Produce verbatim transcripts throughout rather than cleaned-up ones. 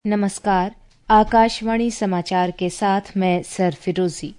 नमस्कार, आकाशवाणी समाचार के साथ मैं सरफिरोजी।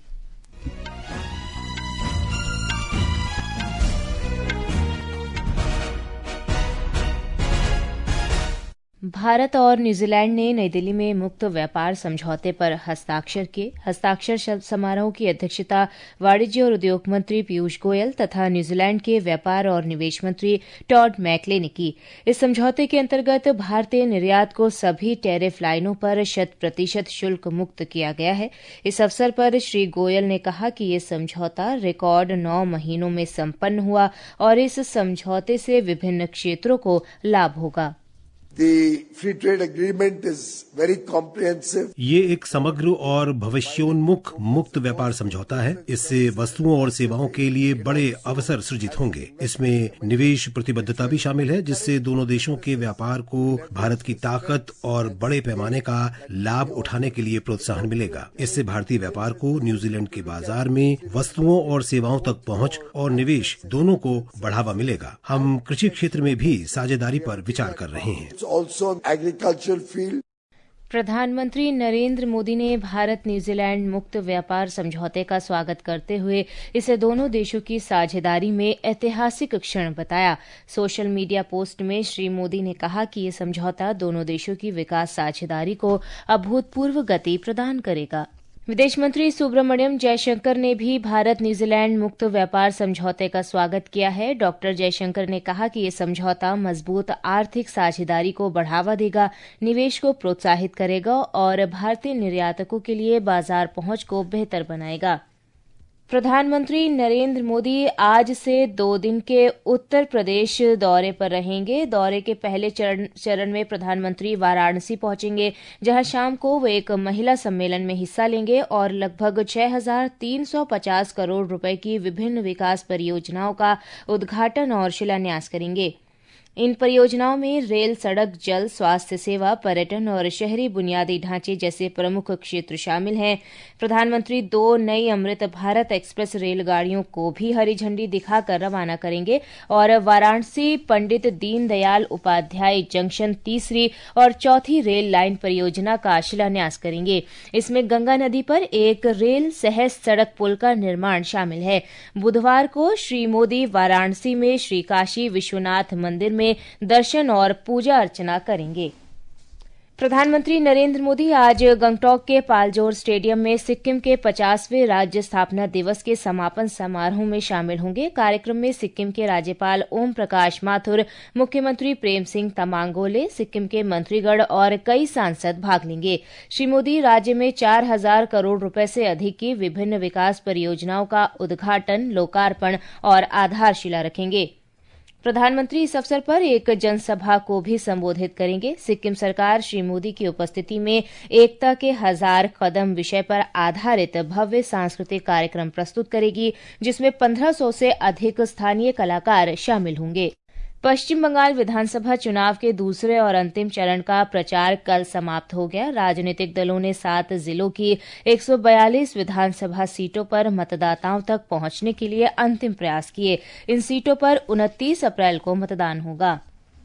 भारत और न्यूजीलैंड ने नई दिल्ली में मुक्त व्यापार समझौते पर हस्ताक्षर किए। हस्ताक्षर समारोह की अध्यक्षता वाणिज्य और उद्योग मंत्री पीयूष गोयल तथा न्यूजीलैंड के व्यापार और निवेश मंत्री टॉड मैकले ने की। इस समझौते के अंतर्गत भारतीय निर्यात को सभी टैरिफ लाइनों पर शत प्रतिशत शुल्क मुक्त किया गया है। इस अवसर पर श्री गोयल ने कहा कि ये समझौता रिकॉर्ड नौ महीनों में संपन्न हुआ और इस समझौते से विभिन्न क्षेत्रों को लाभ होगा। The free trade agreement is very comprehensive. ये एक समग्र और भविष्योन्मुख मुक्त व्यापार समझौता है। इससे वस्तुओं और सेवाओं के लिए बड़े अवसर सृजित होंगे। इसमें निवेश प्रतिबद्धता भी शामिल है, जिससे दोनों देशों के व्यापार को भारत की ताकत और बड़े पैमाने का लाभ उठाने के लिए प्रोत्साहन मिलेगा। इससे भारतीय व्यापार को न्यूजीलैंड के बाजार में वस्तुओं और सेवाओं तक पहुंच और निवेश दोनों को बढ़ावा मिलेगा। हम कृषि क्षेत्र में भी साझेदारी पर विचार कर रहे हैं। Also agricultural field. प्रधानमंत्री नरेंद्र मोदी ने भारत न्यूजीलैंड मुक्त व्यापार समझौते का स्वागत करते हुए इसे दोनों देशों की साझेदारी में ऐतिहासिक क्षण बताया। सोशल मीडिया पोस्ट में श्री मोदी ने कहा कि ये समझौता दोनों देशों की विकास साझेदारी को अभूतपूर्व गति प्रदान करेगा। विदेश मंत्री सुब्रमण्यम जयशंकर ने भी भारत न्यूजीलैंड मुक्त व्यापार समझौते का स्वागत किया है। डॉक्टर जयशंकर ने कहा कि ये समझौता मजबूत आर्थिक साझेदारी को बढ़ावा देगा, निवेश को प्रोत्साहित करेगा और भारतीय निर्यातकों के लिए बाजार पहुंच को बेहतर बनाएगा। प्रधानमंत्री नरेंद्र मोदी आज से दो दिन के उत्तर प्रदेश दौरे पर रहेंगे। दौरे के पहले चरण, चरण में प्रधानमंत्री वाराणसी पहुंचेंगे, जहां शाम को वे एक महिला सम्मेलन में हिस्सा लेंगे और लगभग छह हजार तीन सौ पचास करोड़ रुपए की विभिन्न विकास परियोजनाओं का उद्घाटन और शिलान्यास करेंगे। इन परियोजनाओं में रेल, सड़क, जल, स्वास्थ्य सेवा, पर्यटन और शहरी बुनियादी ढांचे जैसे प्रमुख क्षेत्र शामिल हैं। प्रधानमंत्री दो नई अमृत भारत एक्सप्रेस रेलगाड़ियों को भी हरी झंडी दिखाकर रवाना करेंगे और वाराणसी पंडित दीनदयाल उपाध्याय जंक्शन तीसरी और चौथी रेल लाइन परियोजना का शिलान्यास करेंगे। इसमें गंगा नदी पर एक रेल सह सड़क पुल का निर्माण शामिल है। बुधवार को श्री मोदी वाराणसी में श्री काशी विश्वनाथ मंदिर में में दर्शन और पूजा अर्चना करेंगे। प्रधानमंत्री नरेंद्र मोदी आज गंगटोक के पालजोर स्टेडियम में सिक्किम के पचासवें राज्य स्थापना दिवस के समापन समारोह में शामिल होंगे। कार्यक्रम में सिक्किम के राज्यपाल ओम प्रकाश माथुर, मुख्यमंत्री प्रेम सिंह तमांगोले, सिक्किम के मंत्रीगण और कई सांसद भाग लेंगे। श्री मोदी राज्य में चार हजार करोड़ रुपए से अधिक की विभिन्न विकास परियोजनाओं का उद्घाटन, लोकार्पण और आधारशिला रखेंगे। प्रधानमंत्री इस अवसर पर एक जनसभा को भी संबोधित करेंगे। सिक्किम सरकार श्री मोदी की उपस्थिति में एकता के हजार कदम विषय पर आधारित भव्य सांस्कृतिक कार्यक्रम प्रस्तुत करेगी, जिसमें पंद्रह सौ से अधिक स्थानीय कलाकार शामिल होंगे। पश्चिम बंगाल विधानसभा चुनाव के दूसरे और अंतिम चरण का प्रचार कल समाप्त हो गया। राजनीतिक दलों ने सात जिलों की एक सौ बयालीस विधानसभा सीटों पर मतदाताओं तक पहुंचने के लिए अंतिम प्रयास किए। इन सीटों पर उनतीस अप्रैल को मतदान होगा।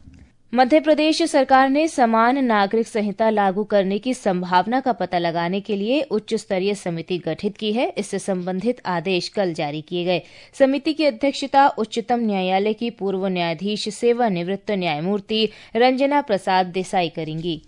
मध्य प्रदेश सरकार ने समान नागरिक संहिता लागू करने की संभावना का पता लगाने के लिए उच्च स्तरीय समिति गठित की है। इससे संबंधित आदेश कल जारी किए गए। समिति की अध्यक्षता उच्चतम न्यायालय की पूर्व न्यायाधीश सेवानिवृत्त न्यायमूर्ति रंजना प्रसाद देसाई करेंगी।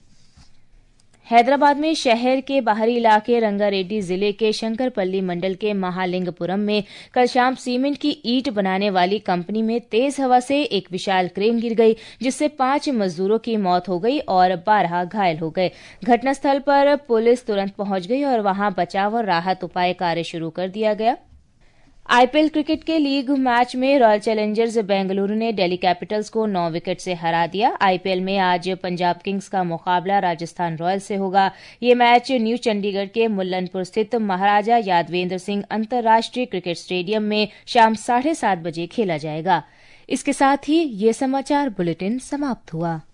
हैदराबाद में शहर के बाहरी इलाके रंगारेड्डी जिले के शंकरपल्ली मंडल के महालिंगपुरम में कल शाम सीमेंट की ईंट बनाने वाली कंपनी में तेज हवा से एक विशाल क्रेन गिर गई, जिससे पांच मजदूरों की मौत हो गई और बारह घायल हो गए। घटनास्थल पर पुलिस तुरंत पहुंच गई और वहां बचाव और राहत उपाय कार्य शुरू कर दिया गया। आईपीएल क्रिकेट के लीग मैच में रॉयल चैलेंजर्स बेंगलुरु ने दिल्ली कैपिटल्स को नौ विकेट से हरा दिया। आईपीएल में आज पंजाब किंग्स का मुकाबला राजस्थान रॉयल्स से होगा। ये मैच न्यू चंडीगढ़ के मुल्लनपुर स्थित महाराजा यादवेंद्र सिंह अंतर्राष्ट्रीय क्रिकेट स्टेडियम में शाम साढ़े सात बजे खेला जाएगा। इसके साथ ही ये समाचार बुलेटिन समाप्त हुआ।